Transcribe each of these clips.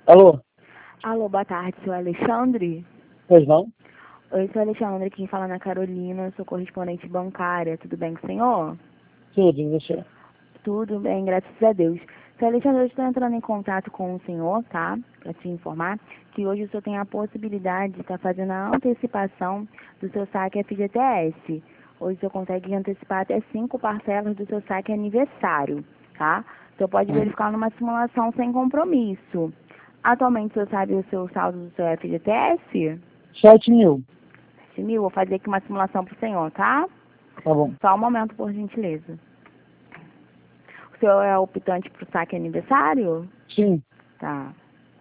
Alô? Alô, boa tarde, sou Alexandre. Pois não? Oi, sou Alexandre, quem fala na Carolina, sou correspondente bancária, tudo bem com o senhor? Tudo, e você? Tudo bem, graças a Deus. Sou Alexandre, eu estou entrando em contato com o senhor, tá? Para te informar que hoje o senhor tem a possibilidade de estar fazendo a antecipação do seu saque FGTS. Hoje o senhor consegue antecipar até 5 parcelas do seu saque aniversário, tá? O senhor pode verificar numa simulação sem compromisso. Atualmente o senhor sabe o seu saldo do seu FGTS? 7.000. 7.000, vou fazer aqui uma simulação para o senhor, tá? Tá bom. Só um momento, por gentileza. O senhor é optante para o saque aniversário? Sim. Tá.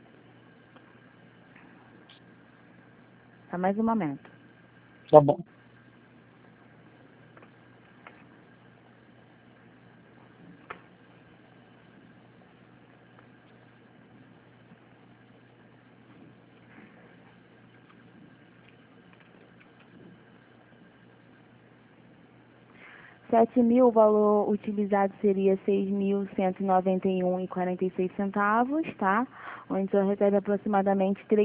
Só mais um momento. Tá bom. R$ 7.000, o valor utilizado seria R$ 6.191,46, tá? Onde o senhor recebe aproximadamente R$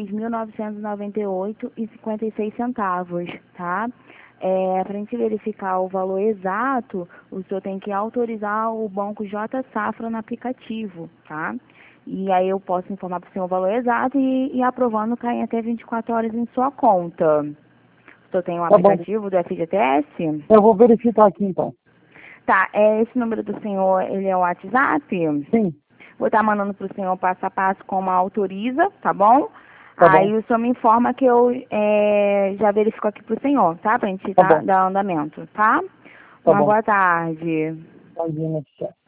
3.998,56, tá? Para a gente verificar o valor exato, o senhor tem que autorizar o banco J Safra no aplicativo, tá? E aí eu posso informar para o senhor o valor exato e aprovando cai em até 24 horas em sua conta. O senhor tem um Tá bom. aplicativo do FGTS? Eu vou verificar aqui então. Tá, esse número do senhor, ele é o WhatsApp? Sim. Vou estar mandando para o senhor passo a passo como autoriza, tá bom? Tá Aí bom. o senhor me informa que eu já verifico aqui para o senhor, tá? Pra gente Tá bom. dar andamento, tá? Tá Uma bom. boa tarde. Imagina, tchau.